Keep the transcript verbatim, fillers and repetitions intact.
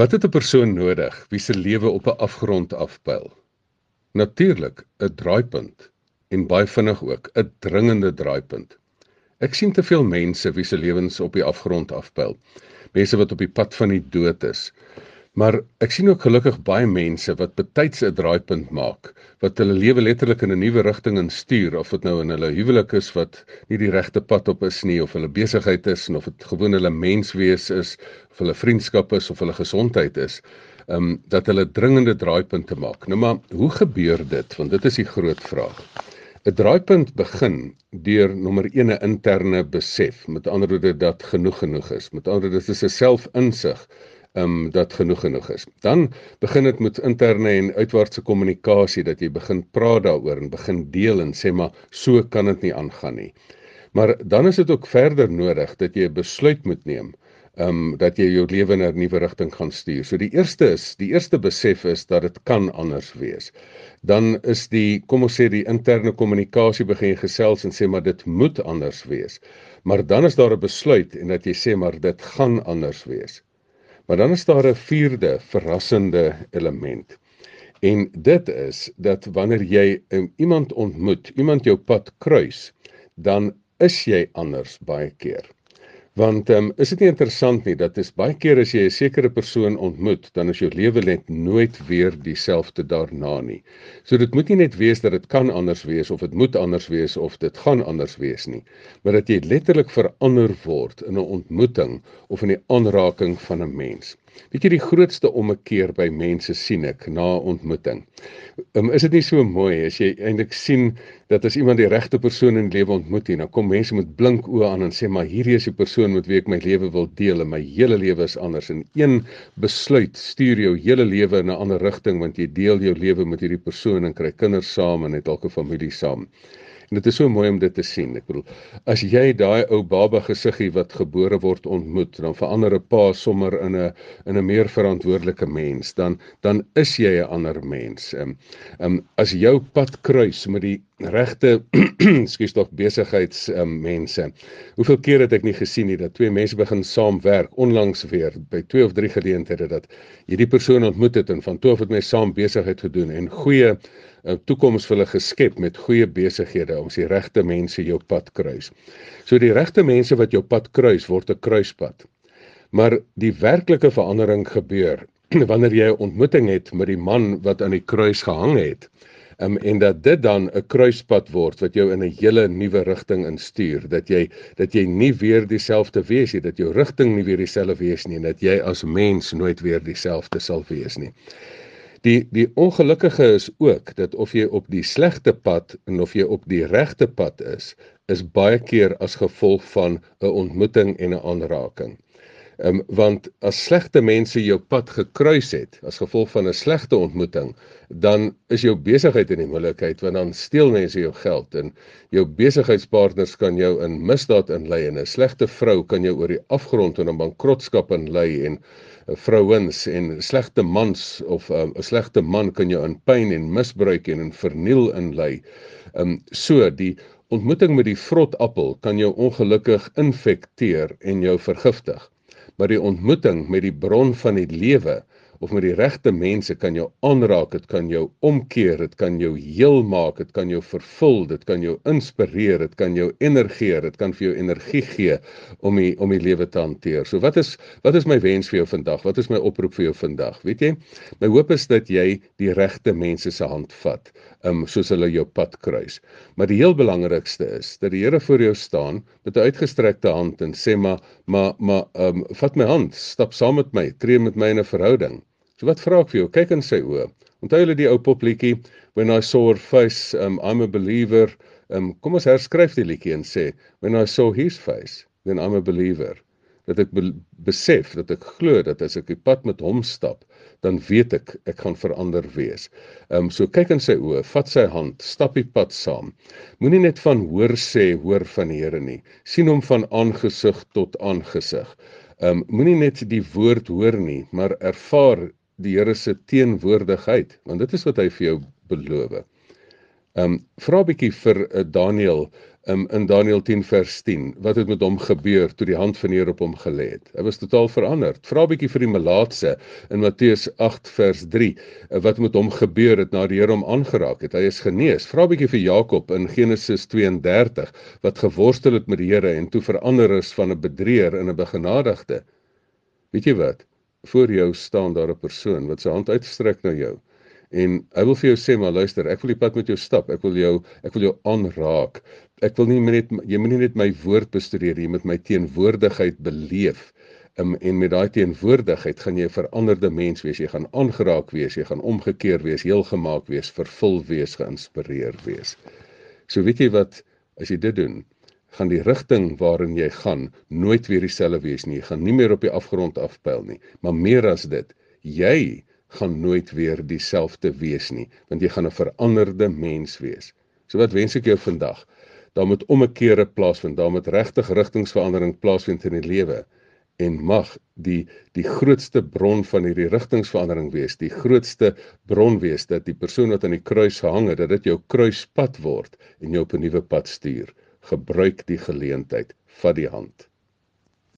Wat het 'n persoon nodig wie se lewe op 'n afgrond afpyl? Natuurlik, 'n draaipunt en baie vinnig ook, 'n dringende draaipunt. Ek sien te veel mense wie se lewens op die afgrond afpyl. Mense wat op die pad van die dood is. Maar ek sien ook gelukkig baie mense wat betyds 'n draaipunt maak, wat hulle lewe letterlik in 'n nuwe rigting instuur, of dit nou in hulle huwelik is wat nie die regte pad op is nie, of hulle besigheid is, en of dit gewoon hulle menswees is, of hulle vriendskap is, of hulle gesondheid is, um, dat hulle dringende draaipunte maak. Nou maar, hoe gebeur dit? Want dit is die groot vraag. 'n Draaipunt begin deur nommer een 'n interne besef, met ander woorde dat genoeg genoeg is. Met ander woorde, dit is 'n selfinsig um, dat genoeg genoeg is. Dan begin dit met interne en uitwaartse kommunikasie, dat jy begin praat daaroor en begin deel en sê maar, so kan dit nie aangaan nie. Maar dan is dit ook verder nodig dat jy 'n besluit moet neem, um, dat jy jou lewe in 'n nuwe rigting gaan stuur. So die eerste is, die eerste besef is dat dit kan anders wees. Dan is die, kom ons sê, die interne kommunikasie begin gesels en sê maar dit moet anders wees. Maar dan is daar 'n besluit en dat jy sê maar dit gaan anders wees. Maar dan is daar 'n vierde verrassende element. En dit is dat wanneer jy um, iemand ontmoet, iemand jou pad kruis, dan is jy anders baie keer. Want um, is dit nie interessant nie, dat is baie keer as jy 'n sekere persoon ontmoet, dan is jou lewe net nooit weer dieselfde daarna nie. So dit moet nie net wees dat dit kan anders wees, of dit moet anders wees, of dit gaan anders wees nie, maar dat jy letterlik verander word in 'n ontmoeting, of in die aanraking van 'n mens. Weet jy, die grootste ommekeer by mense sien ek na ontmoeting. Um, is dit nie so mooi, as jy eintlik sien, dat as iemand die regte persoon in die lewe ontmoet, dan kom mense met blink oë aan en sê, maar hierdie is die persoon met wie ek my lewe wil deel, en my hele lewe is anders, en een besluit stuur jou hele lewe in 'n ander rigting, want jy deel jou lewe met hierdie persoon, en kry kinders saam, en het dalk 'n familie saam. En dit is so mooi om dit te sien. Ek bedoel, as jy daai ou baba gesiggie wat gebore word ontmoet, dan verander 'n pa sommer in 'n in 'n meer verantwoordelike mens, dan dan is jy 'n ander mens. Um, um, as jou pad kruis met die regte skuis tog besigheidsmense. Um, Hoeveel keer het ek nie gesien nie dat twee mense begin saamwerk, onlangs weer by twee of drie geleenthede, dat hierdie persoon ontmoet het en van toe af het my saam besigheid gedoen en goeie uh, toekoms vir hulle geskep met goeie besighede, ons die regte mense jou pad kruis. So die regte mense wat jou pad kruis, word 'n kruispad. Maar die werklike verandering gebeur wanneer jy 'n ontmoeting het met die man wat aan die kruis gehang het, um, en dat dit dan 'n kruispad word wat jou in 'n hele nuwe rigting instuur, dat jy dat jy nie weer dieselfde wees nie, dat jou rigting nie weer dieselfde wees nie, en dat jy as mens nooit weer dieselfde sal wees nie. Die, die ongelukkige is ook, dat of jy op die slegte pad, en of jy op die regte pad is, is baie keer as gevolg van 'n ontmoeting en 'n aanraking. Um, want as slegte mense jou pad gekruis het, as gevolg van 'n slegte ontmoeting, dan is jou besigheid in die moeilikheid, want dan steel mense jou geld, en jou besigheidspartners kan jou in misdaad inlei, en 'n slegte vrou kan jou oor die afgrond en 'n bankrotskap inlei, en vrouens en slegte mans, of 'n um, slegte man kan jou in pyn en misbruik en in verniel inlei. Um, so, die ontmoeting met die vrotappel kan jou ongelukkig infekteer en jou vergiftig. Maar die ontmoeting met die bron van die lewe, of met die regte mense, kan jou aanraak, dit kan jou omkeer, dit kan jou heel maak, dit kan jou vervul, dit kan jou inspireer, dit kan jou energeer, dit kan vir jou energie gee om die, om die lewe te hanteer. So wat is, wat is my wens vir jou vandag? Wat is my oproep vir jou vandag? Weet jy, my hoop is dat jy die regte mense se hand vat, um, soos hulle jou pad kruis. Maar die heel belangrikste is, dat die Here voor jou staan, met 'n uitgestrekte hand, en sê maar, maar, maar, um, vat my hand, stap saam met my, tree met my in 'n verhouding. So wat vra ek vir jou? Kyk in sy oë. Onthou julle die ou popliedjie, When I saw her face, um, I'm a believer. Um, kom ons herskryf die liedjie en sê, When I saw his face, then I'm a believer. Dat ek be besef, dat ek glo, dat as ek die pad met hom stap, dan weet ek, ek gaan verander wees. Um, so kyk in sy oë, vat sy hand, stap die pad saam. Moenie net van hoor sê, hoor van die Here nie. Sien hom van aangesig tot aangesig. Um, Moenie net die woord hoor nie, maar ervaar die Here se teenwoordigheid, want dit is wat hy vir jou beloof. Um, vra 'n bietjie vir uh, Daniël, um, in Daniël tien vers tien, wat het met hom gebeur toe die hand van die Here op hom gelê het? Hy was totaal veranderd. Vra 'n bietjie vir die Melaatse in Matteus agt vers drie, wat met hom gebeur het na die Here hom aangeraak het. Hy is genees. Vra 'n bietjie vir Jakob in Genesis twee en dertig, wat geworstel het met die Here en toe verander is van 'n bedrieër in 'n begenadigde. Weet jy wat? Voor jou staan daar 'n persoon wat sy hand uitstrek na jou. En hy wil vir jou sê, maar luister, ek wil die pad met jou stap, ek wil jou, ek wil jou aanraak. Ek wil nie net, jy moet nie net my woord bestudeer, jy moet my teenwoordigheid beleef. Um, en met daai teenwoordigheid gaan jy 'n veranderde mens wees, jy gaan aangeraak wees, jy gaan omgekeer wees, heel gemaak wees, vervul wees, geïnspireer wees. So weet jy wat, as jy dit doen, gaan die rigting waarin jy gaan nooit weer dieselfde wees nie. Jy gaan nie meer op die afgrond afpyl nie. Maar meer as dit, jy gaan nooit weer dieselfde wees nie, want jy gaan 'n veranderde mens wees. So wat wens ek jou vandag? Daar moet ommekeere plaasvind, daar moet regtig rigtingsverandering plaasvind in die lewe. En mag die, die grootste bron van hierdie rigtingsverandering wees, die grootste bron wees, dat die persoon wat aan die kruis gehang het, dat dit jou kruispad word en jou op 'n nuwe pad stuur. Gebruik die geleentheid, vat die hand.